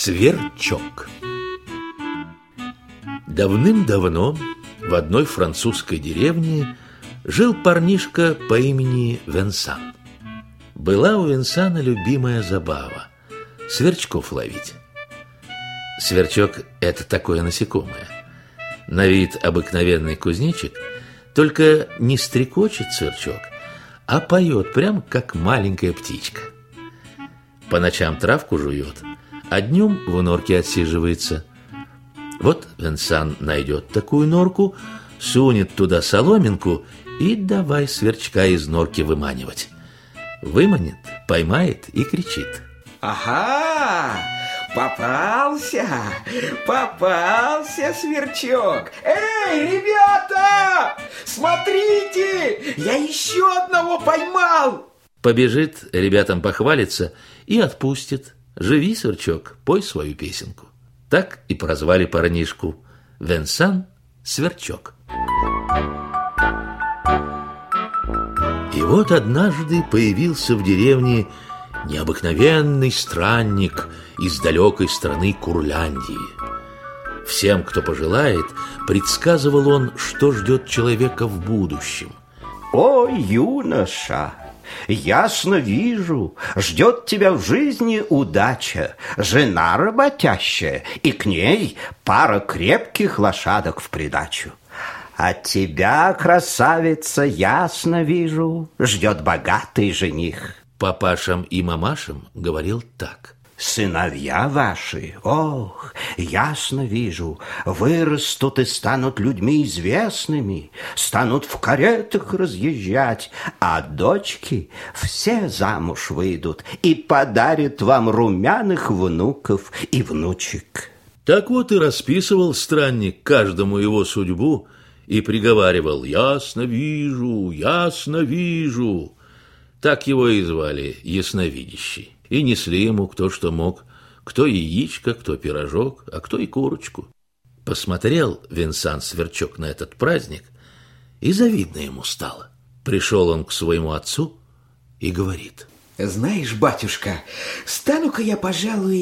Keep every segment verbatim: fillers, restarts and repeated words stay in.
Сверчок. Давным-давно в одной французской деревне жил парнишка по имени Венсан. Была у Венсана любимая забава – сверчков ловить. Сверчок – это такое насекомое. На вид обыкновенный кузнечик, только не стрекочет сверчок, а поет прям как маленькая птичка. По ночам травку жует, а днем в норке отсиживается. Вот Венсан найдет такую норку, сунет туда соломинку и давай сверчка из норки выманивать. Выманит, поймает и кричит: ага, попался, попался сверчок. Эй, ребята, смотрите, я еще одного поймал. Побежит, ребятам похвалится и отпустит. Живи, сверчок, пой свою песенку. Так и прозвали парнишку Венсан Сверчок. И вот однажды появился в деревне необыкновенный странник из далекой страны Курляндии. Всем, кто пожелает, предсказывал он, что ждет человека в будущем. О, юноша, ясно вижу, ждет тебя в жизни удача, жена работящая, и к ней пара крепких лошадок в придачу. А тебя, красавица, ясно вижу, ждет богатый жених. Папашам и мамашам говорил так: сыновья ваши, ох, ясно вижу, вырастут и станут людьми известными, станут в каретах разъезжать, а дочки все замуж выйдут и подарят вам румяных внуков и внучек. Так вот и расписывал странник каждому его судьбу и приговаривал: ясно вижу, ясно вижу. Так его и звали ясновидящий. И несли ему кто что мог, кто яичко, кто пирожок, а кто и курочку. Посмотрел Венсан Сверчок на этот праздник, и завидно ему стало. Пришел он к своему отцу и говорит: знаешь, батюшка, стану-ка я, пожалуй,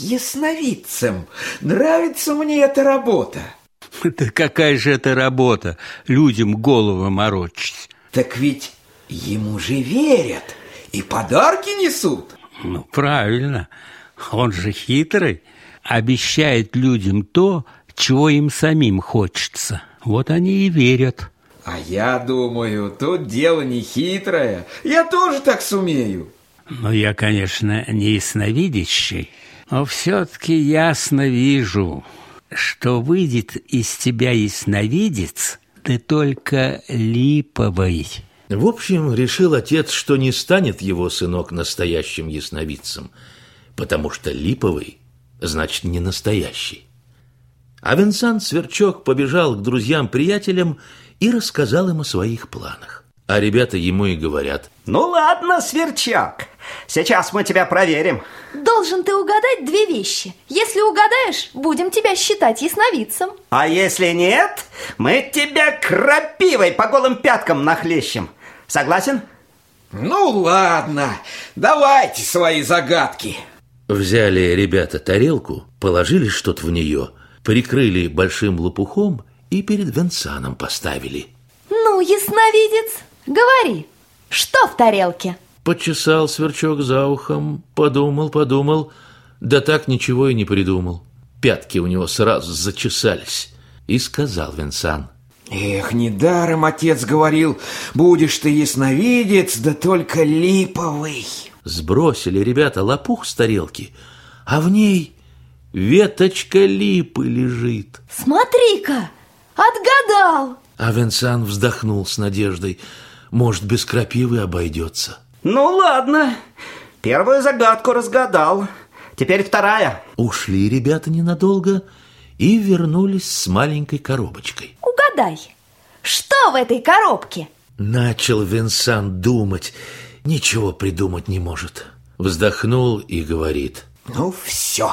ясновидцем. Нравится мне эта работа. Да какая же это работа, людям голову морочить? Так ведь ему же верят и подарки несут. Ну, правильно. Он же хитрый, обещает людям то, чего им самим хочется. Вот они и верят. А я думаю, тут дело не хитрое. Я тоже так сумею. Ну, я, конечно, не ясновидящий, но все-таки ясно вижу, что выйдет из тебя ясновидец, ты только липовый. В общем, решил отец, что не станет его сынок настоящим ясновидцем, потому что липовый значит не настоящий. А Венсан Сверчок побежал к друзьям-приятелям и рассказал им о своих планах. А ребята ему и говорят: ну ладно, Сверчок, сейчас мы тебя проверим. Должен ты угадать две вещи. Если угадаешь, будем тебя считать ясновидцем. А если нет, мы тебя крапивой по голым пяткам нахлещем. Согласен? Ну ладно, давайте свои загадки. Взяли ребята тарелку, положили что-то в нее, прикрыли большим лопухом и перед Венсаном поставили. Ну, ясновидец, говори, что в тарелке? Почесал Сверчок за ухом, подумал, подумал, да так ничего и не придумал. Пятки у него сразу зачесались. И сказал Венсан: эх, недаром отец говорил, будешь ты ясновидец, да только липовый. Сбросили ребята лопух с тарелки, а в ней веточка липы лежит. Смотри-ка, отгадал. А Венсан вздохнул с надеждой: может, без крапивы обойдется. Ну ладно, первую загадку разгадал, теперь вторая. Ушли ребята ненадолго и вернулись с маленькой коробочкой. Угадай, что в этой коробке? Начал Венсан думать, ничего придумать не может. Вздохнул и говорит: ну все,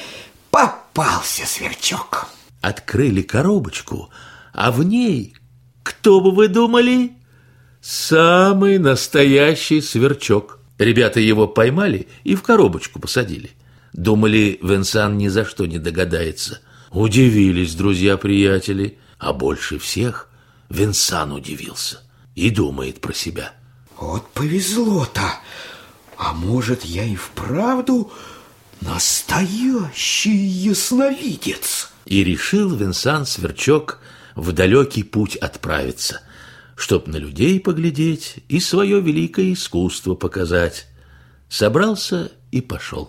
попался Сверчок. Открыли коробочку, а в ней, кто бы вы думали, самый настоящий сверчок. Ребята его поймали и в коробочку посадили. Думали, Венсан ни за что не догадается. Удивились друзья-приятели, а больше всех Венсан удивился и думает про себя. Вот повезло-то. А может, я и вправду настоящий ясновидец? И решил Венсан-Сверчок в далекий путь отправиться, чтоб на людей поглядеть и свое великое искусство показать. Собрался и пошел.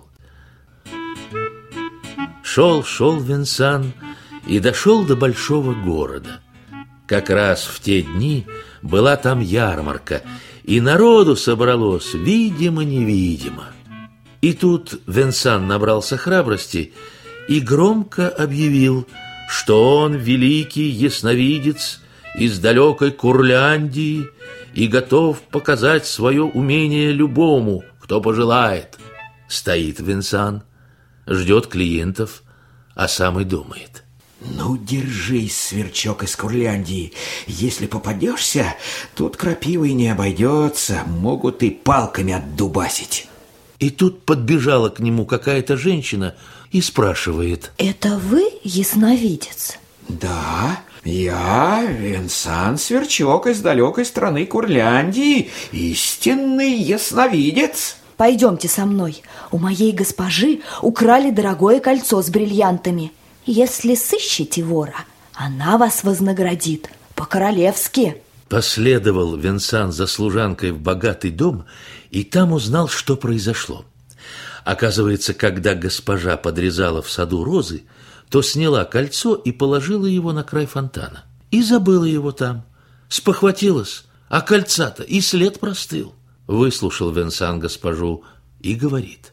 Шел, шел Венсан и дошел до большого города. Как раз в те дни была там ярмарка, и народу собралось видимо-невидимо. И тут Венсан набрался храбрости и громко объявил, что он великий ясновидец из далекой Курляндии и готов показать свое умение любому, кто пожелает. Стоит Венсан, ждет клиентов, а сам и думает. Ну, держись, Сверчок из Курляндии. Если попадешься, тут крапивой не обойдется, могут и палками отдубасить. И тут подбежала к нему какая-то женщина и спрашивает. Это вы ясновидец? Да, я Венсан Сверчок из далекой страны Курляндии, истинный ясновидец. Пойдемте со мной. У моей госпожи украли дорогое кольцо с бриллиантами. Если сыщете вора, она вас вознаградит по-королевски. Последовал Венсан за служанкой в богатый дом и там узнал, что произошло. Оказывается, когда госпожа подрезала в саду розы, то сняла кольцо и положила его на край фонтана. И забыла его там. Спохватилась, а кольца-то и след простыл. Выслушал Венсан госпожу и говорит.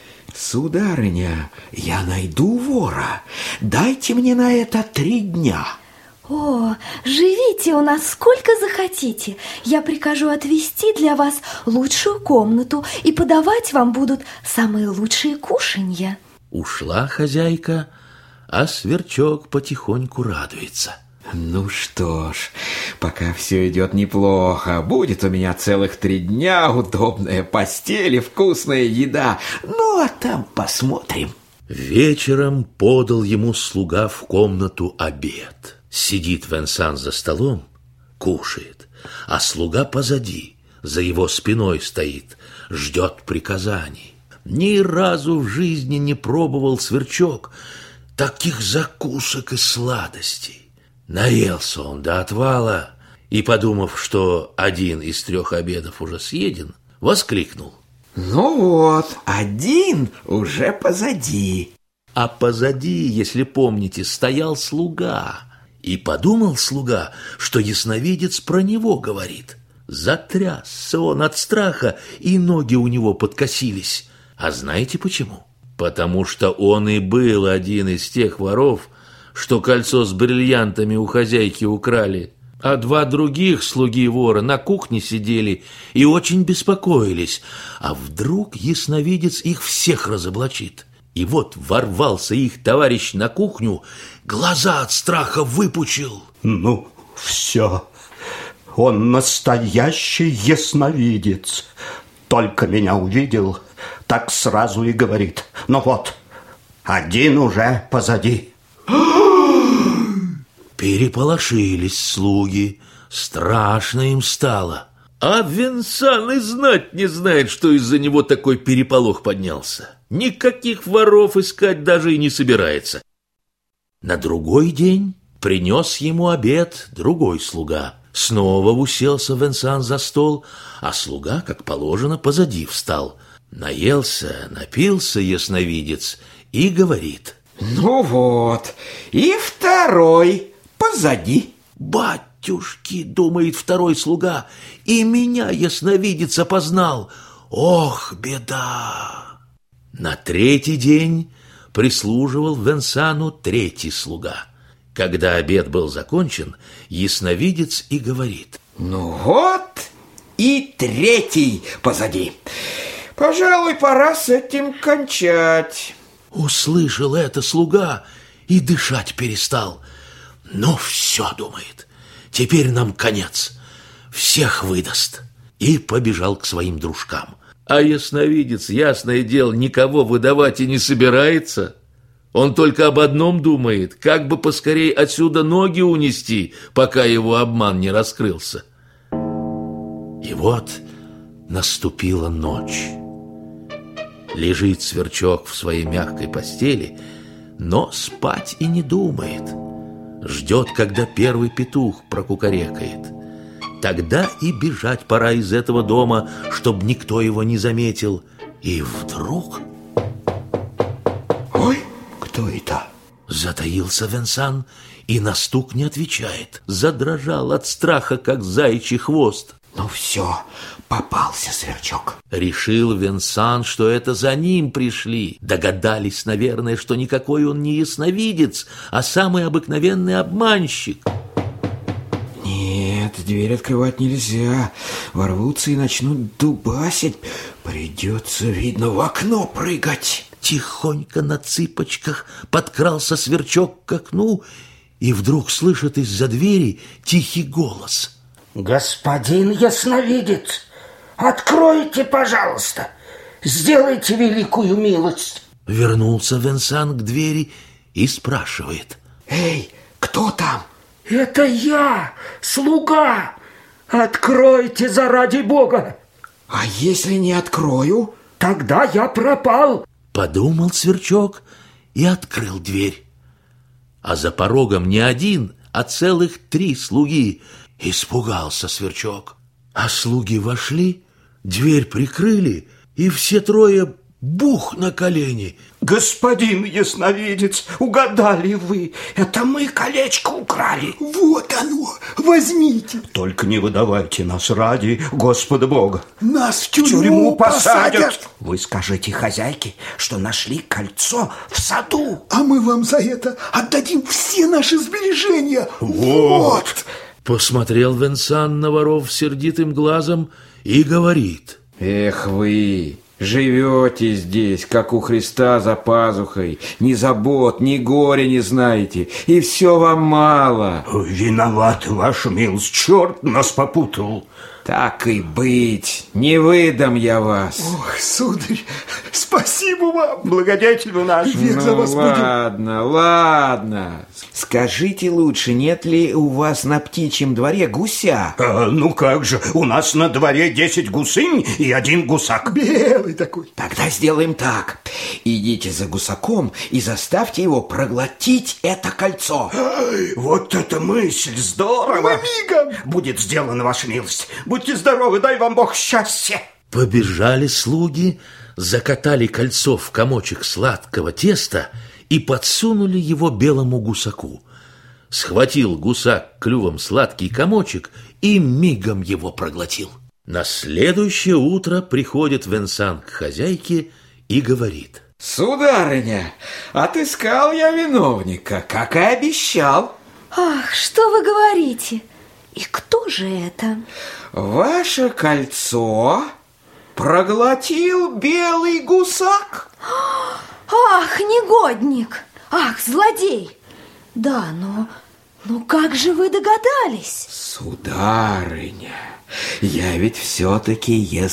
Сударыня, я найду вора. Дайте мне на это три дня. О, живите у нас сколько захотите. Я прикажу отвести для вас лучшую комнату, и подавать вам будут самые лучшие кушанья. Ушла хозяйка, а Сверчок потихоньку радуется. Ну что ж, пока все идет неплохо. Будет у меня целых три дня удобная постель и вкусная еда. Ну, а там посмотрим. Вечером подал ему слуга в комнату обед. Сидит Венсан за столом, кушает, а слуга позади, за его спиной стоит, ждет приказаний. Ни разу в жизни не пробовал Сверчок таких закусок и сладостей. Наелся он до отвала и, подумав, что один из трех обедов уже съеден, воскликнул. Ну вот, один уже позади. А позади, если помните, стоял слуга. И подумал слуга, что ясновидец про него говорит. Затрясся он от страха, и ноги у него подкосились. А знаете почему? Потому что он и был один из тех воров, что кольцо с бриллиантами у хозяйки украли, а два других слуги вора на кухне сидели и очень беспокоились, а вдруг ясновидец их всех разоблачит. И вот ворвался их товарищ на кухню, глаза от страха выпучил. Ну, все, он настоящий ясновидец. Только меня увидел, так сразу и говорит. Ну вот, один уже позади. Переполошились слуги, страшно им стало. А Венсан и знать не знает, что из-за него такой переполох поднялся. Никаких воров искать даже и не собирается. На другой день принес ему обед другой слуга. Снова уселся Венсан за стол, а слуга, как положено, позади встал. Наелся, напился ясновидец и говорит. Ну вот, и второй позади. Батюшки, думает второй слуга, и меня ясновидец опознал. Ох, беда! На третий день прислуживал Венсану третий слуга. Когда обед был закончен, ясновидец и говорит. Ну вот, и третий позади. Пожалуй, пора с этим кончать. Услышал это слуга и дышать перестал. Ну все, думает, теперь нам конец, всех выдаст. И побежал к своим дружкам. А ясновидец, ясное дело, никого выдавать и не собирается. Он только об одном думает, как бы поскорей отсюда ноги унести, пока его обман не раскрылся. И вот наступила ночь. Лежит Сверчок в своей мягкой постели, но спать и не думает. Ждет, когда первый петух прокукарекает. Тогда и бежать пора из этого дома, чтобы никто его не заметил. И вдруг... Ой, кто это? Затаился Венсан и на стук не отвечает. Задрожал от страха, как заячий хвост. Ну все, попался Сверчок. Решил Венсан, что это за ним пришли. Догадались, наверное, что никакой он не ясновидец, а самый обыкновенный обманщик. Нет, дверь открывать нельзя. Ворвутся и начнут дубасить. Придется, видно, в окно прыгать. Тихонько на цыпочках подкрался Сверчок к окну и вдруг слышит из-за двери тихий голос. Господин ясновидец, откройте, пожалуйста, сделайте великую милость. Вернулся Венсан к двери и спрашивает. Эй, кто там? Это я, слуга. Откройте заради Бога. А если не открою? Тогда я пропал. Подумал Сверчок и открыл дверь. А за порогом не один, а целых три слуги. Испугался Сверчок. А слуги вошли, дверь прикрыли, и все трое бух на колени. Господин ясновидец, угадали вы. Это мы колечко украли. Вот оно, возьмите. Только не выдавайте нас ради Господа Бога. Нас в В тюрьму, тюрьму посадят. посадят. Вы скажите хозяйке, что нашли кольцо в саду. А мы вам за это отдадим все наши сбережения. Вот. Посмотрел Венсан на воров сердитым глазом и говорит. Эх вы, живете здесь, как у Христа за пазухой. Ни забот, ни горя не знаете, и все вам мало. Виноват, ваша милость, черт нас попутал. Так и быть, не выдам я вас. Ох, сударь, спасибо вам. Благодетель вы наш. Век за Ну вас будем. ладно, ладно. Скажите лучше, нет ли у вас на птичьем дворе гуся? А, ну как же, у нас на дворе десять гусынь и один гусак. Белый такой. Тогда сделаем так. Идите за гусаком и заставьте его проглотить это кольцо. Ай, вот это мысль, здорово. Мы мигом. Будет сделано, ваша милость. Будьте здоровы, дай вам Бог счастья. Побежали слуги, закатали кольцо в комочек сладкого теста и подсунули его белому гусаку. Схватил гусак клювом сладкий комочек и мигом его проглотил. На следующее утро приходит Венсан к хозяйке и говорит. Сударыня, отыскал я виновника, как и обещал. Ах, что вы говорите? И кто же это? Ваше кольцо проглотил белый гусак. Ах, негодник! Ах, злодей! Да, но... Ну как же вы догадались? Сударыня, я ведь все-таки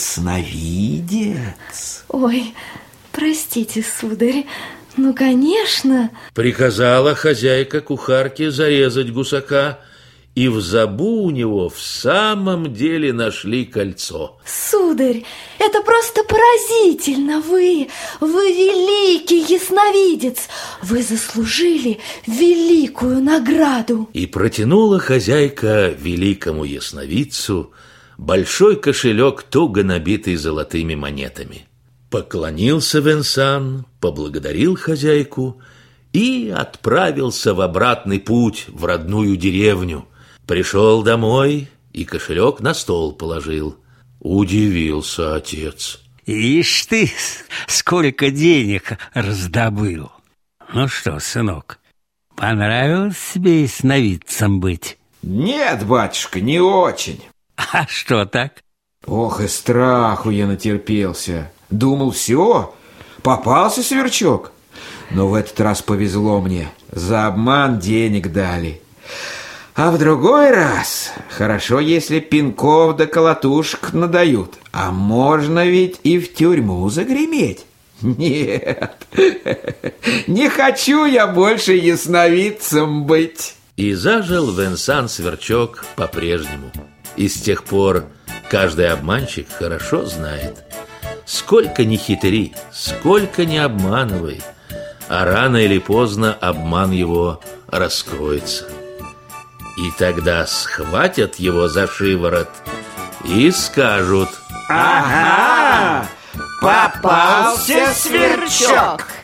ясновидец. Ой, простите, сударь, ну, конечно. Приказала хозяйка кухарке зарезать гусака, и в забу у него в самом деле нашли кольцо. Сударь, это просто поразительно. Вы, вы великий ясновидец. Вы заслужили великую награду. И протянула хозяйка великому ясновидцу большой кошелек, туго набитый золотыми монетами. Поклонился Венсан, поблагодарил хозяйку и отправился в обратный путь в родную деревню. Пришел домой и кошелек на стол положил. Удивился отец. Ишь ты, сколько денег раздобыл. Ну что, сынок, понравилось тебе ясновидцем быть? Нет, батюшка, не очень. А что так? Ох, и страху я натерпелся. Думал, все, попался Сверчок. Но в этот раз повезло мне. За обман денег дали. А в другой раз хорошо, если пинков да колотушек надают. А можно ведь и в тюрьму загреметь. Нет, не хочу я больше ясновидцем быть. И зажил Венсан Сверчок по-прежнему. И с тех пор каждый обманщик хорошо знает: сколько ни хитри, сколько ни обманывай, а рано или поздно обман его раскроется. И тогда схватят его за шиворот и скажут: ага, попался сверчок.